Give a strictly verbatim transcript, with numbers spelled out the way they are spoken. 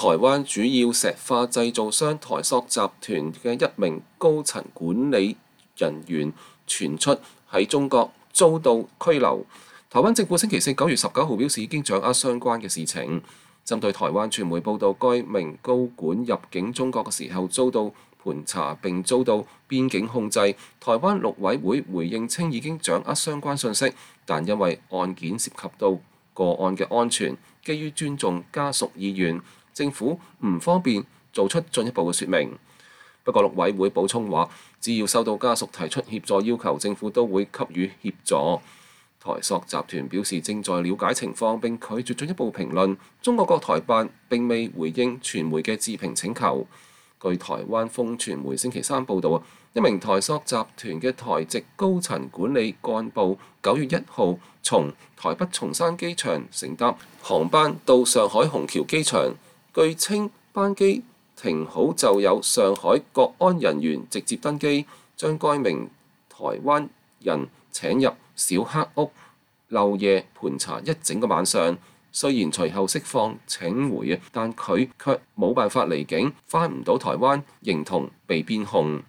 台灣主要石化製造商台塑集團嘅一名高層管理人員傳出喺中國遭到拘留。台灣政府星期四九月十九號表示，已經掌握相關嘅事情。針對台灣傳媒報道，該名高管入境中國嘅時候遭到盤查並遭到邊境控制。台灣陸委會回應稱已經掌握相關信息，但因為案件涉及到個案嘅安全，基於尊重家屬意願，政府唔方便做出進一步嘅説明。不過陸委會補充話，只要收到家屬提出協助要求，政府都會給予協助。台塑集團表示正在了解情況並拒絕進一步評論。中國國台辦並未回應傳媒嘅置評請求。據台灣風傳媒星期三報導，一名台塑集團嘅台籍高層管理幹部九月一號從台北松山機場乘搭航班到上海虹橋機場，據稱班機停好就有上海國安人員直接登機，將該名台灣人請入小黑屋，漏夜盤查一整個晚上。雖然隨後釋放請回，但佢卻冇辦法離境，返唔到台灣，形同被邊控。